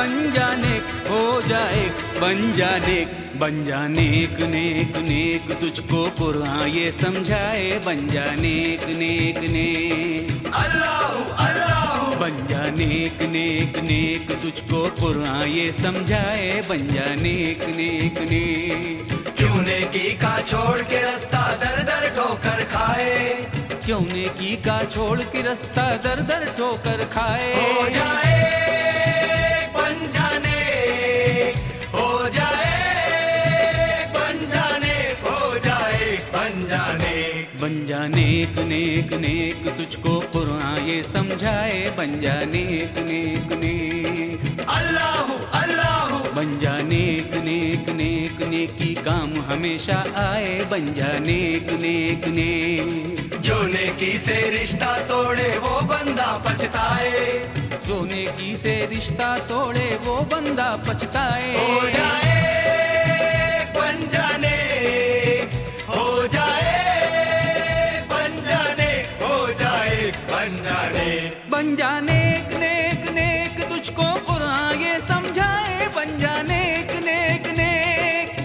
बन जाने हो जाए बन जाने नेक नेक नेक तुझको कुरान ये समझाए बन जाने नेक नेक अल्लाह अल्लाह बन जाने नेक नेक तुझको कुरान ये समझाए बन जाने नेक नेक क्यों नेकी का छोड़ के रास्ता दर दर ठोकर खाए, क्यों नेकी का छोड़ के रास्ता दर दर ठोकर खाए। हो जाए बन जाने हो जाए बन जाने हो जाए बन जाने नेक नेक नेक तुझको कुरान ये समझाए बन जाने नेक नेक अल्लाह अल्लाह बन जाने नेक नेक नेकी काम हमेशा आए बन जाने नेक नेक जो नेकी से रिश्ता तोड़े वो बंदा पछताए, जो नेकी से रिश्ता तोड़े वो बंदा पछताए। हो जाए बन जाने हो जाए बन जाने हो जाए बन जाने नेक नेक तुझको कुरान ये समझाए बन जाने नेक नेक।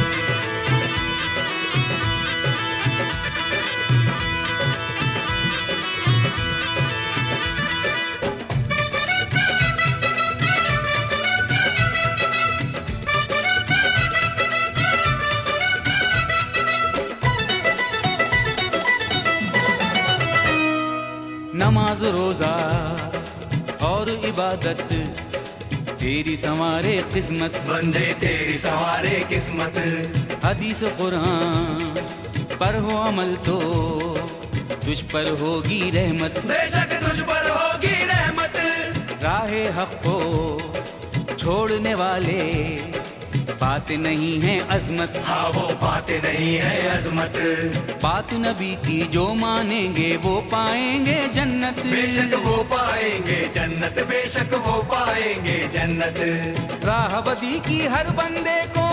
नमाज रोजा और इबादत तेरी संवारे किस्मत, बंदे तेरी संवारे किस्मत। हदीस कुरान पर हो अमल तो तुझ पर होगी रहमत, बेशक तुझ पर होगी रहमत। राहे हक को छोड़ने वाले बातें नहीं है अजमत, हाँ वो बातें नहीं है अजमत। बात नबी की जो मानेंगे वो पाएंगे जन्नत, बेशक वो पाएंगे जन्नत, बेशक वो पाएंगे जन्नत। राहबदी की हर बंदे को,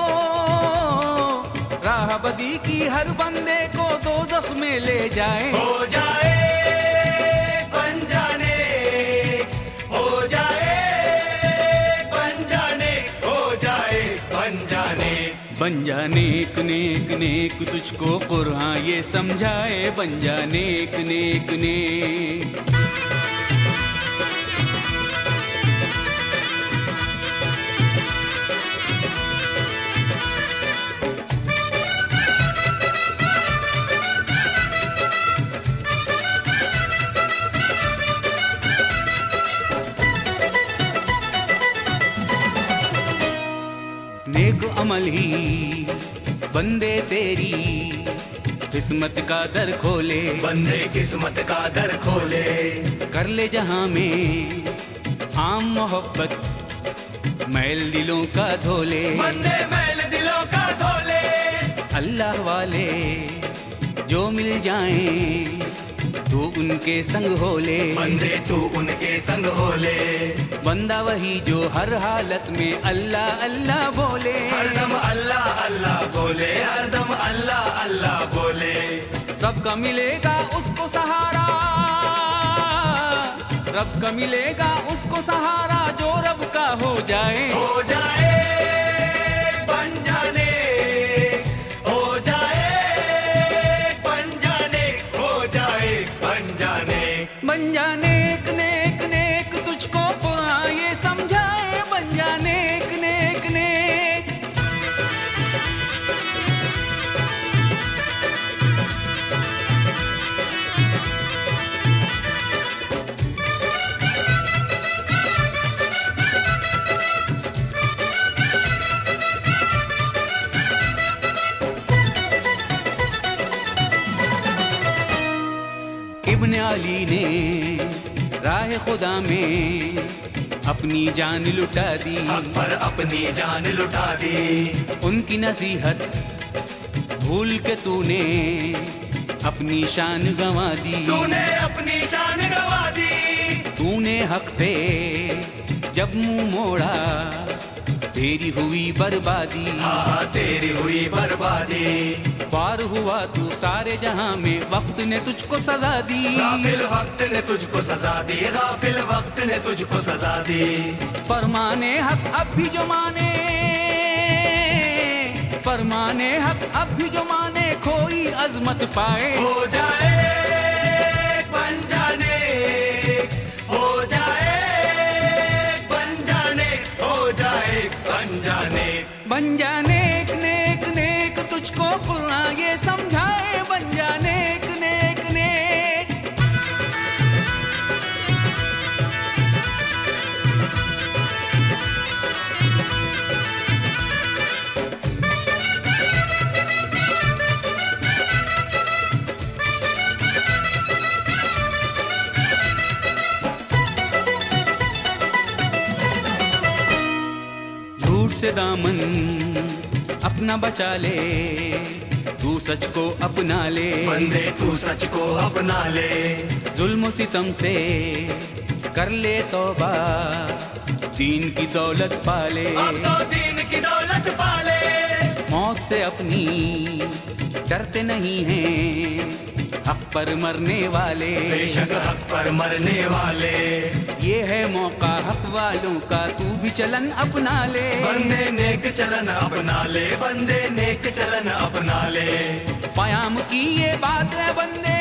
राहबदी की हर बंदे को दोज़ख में ले जाए। हो जाए बन जाने हो जाए बन जाने हो जाए बन जाने नेक नेक तुझको कुरान ये समझाए बन जाने नेक नेक। नेक अमल ही बंदे तेरी किस्मत का दर खोले, बंदे किस्मत का दर खोले। कर ले जहां में आम मोहब्बत मैल दिलों का धोले, बंदे मैल दिलों का धोले। अल्लाह वाले जो मिल जाएं तू उनके संग हो ले, बंदे तू उनके संग हो ले। बंदा वही जो हर हालत में अल्लाह अल्लाह बोले, हरदम अल्लाह अल्लाह बोले, हरदम अल्लाह अल्लाह बोले। रब का मिलेगा उसको सहारा, रब का मिलेगा उसको सहारा जो रब का हो जाए। हो जाए बन जाने हो जाए बन जाने हो जाए बन जाने नेक नेक तुझको कुरान ये समझाए बन जाने नेक नेक। इब्ने अली ने राह खुदा में अपनी जान लुटा दी, हक पर अपनी जान लुटा दी। उनकी नसीहत भूल के तूने अपनी शान गंवा दी, तूने अपनी शान गंवा दी। तूने हक से जब मुंह मोड़ा तेरी हुई बर्बादी, हाँ तेरी हुई बर्बादी। पार हुआ तू सारे जहां में, वक्त ने तुझको सजा दी। गाफिल वक्त ने तुझको सजा दी, गाफिल वक्त ने तुझको सजा दी। फरमाने हक अब भी जो माने, फरमाने हक अब भी जो माने, खोई अजमत पाए। हो जाए बन जाने, हो जाए बन जाने, हो जाए बन जाने। बन जाने एक नेक नेक तुझको कुरान ये समझाए, बन जाने एक नेक नेक। झूठ से दामन अपना बचा ले, तू सच को अपना ले। बंदे तू सच को अपना ले, जुल्म सितम से कर ले तौबा, दीन की दौलत पाले। अब तो दीन की दौलत पाले। मौत से अपनी डरते नहीं हैं, हक पर मरने वाले। बेशक हक पर मरने वाले। ये है मौका हक वालों का, तू भी चलन अपना ले। बंदे नेक चलन अपना ले, बंदे नेक चलन अपना ले। पयाम की ये बात है बंदे,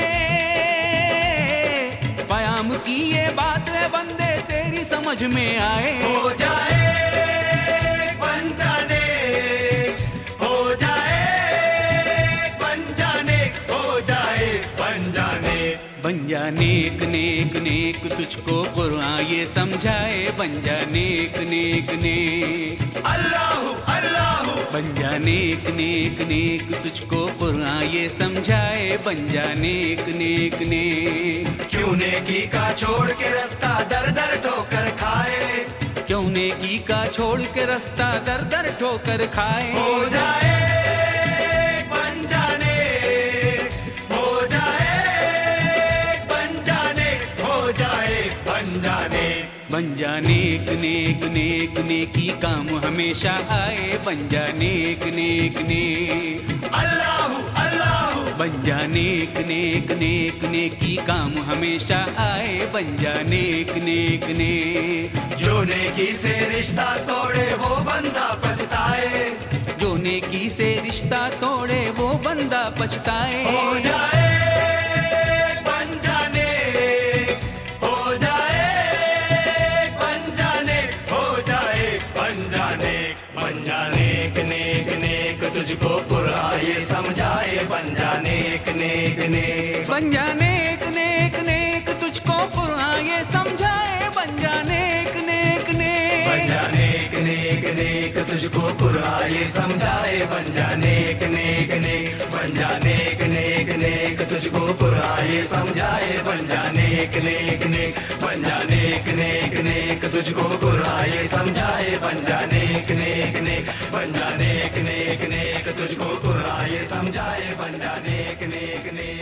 पयाम की ये बात है बंदे, तेरी समझ में आए। हो जाए बन जाने, हो जाए बन जाने, हो जाए बन जाने। बन जा नेक नेक नेक तुझको कुरान ये समझाए, बन जा नेक नेक नेक। अल्लाहु अल्लाहु बन जा नेक नेक नेक तुझको कुरान ये समझाए, बन जा नेक नेक नेक। क्यों नेकी का छोड़ के रास्ता दर दर ठोकर खाए, क्यों नेकी का छोड़ के रास्ता दर दर ठोकर खाए। हो जाए बन जाने, हो जाए बन जाने, हो जाए बन जाने। बन जा नेक नेक नेक नेकी काम हमेशा आए, बन जा नेक नेक नेक। अल्लाहु अल्लाहु बन जा नेक नेक नेक नेकी काम हमेशा आए, बन जा नेक नेक नेक। जो नेकी से रिश्ता तोड़े वो बंदा पछताए, जो नेकी से रिश्ता तोड़े वो बंदा पछताए। हो जाए बन जाने, हो जाए बन जाने, हो जाए बन जाने। बन जाने नेक नेक तुझको कुरान ये समझाए, बन जाने नेक नेक। बन जा नेक नेक नेक तुझको कुरान ये समझाए, बन जा नेक नेक नेक। बन जाने नेक नेक तुझको कुरान ये समझाए, बन जाने नेक नेक। बन जाने नेक नेक तुझको कुरान ये समझाए, बन जाने नेक नेक। बन जाने नेक नेक तुझको कुरान ये समझाए, बन जाने नेक नेक। बन जाने नेक नेक तुझको कुरान ये समझाए, बन जाने नेक नेक।